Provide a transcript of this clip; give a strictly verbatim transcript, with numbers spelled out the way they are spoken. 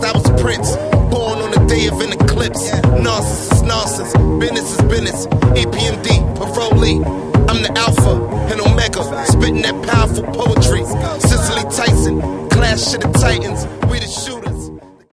I was a prince, born on the day of an eclipse. Nonsense is nonsense, business is business. E P M D, parolee, I'm the alpha and omega, spitting that powerful poetry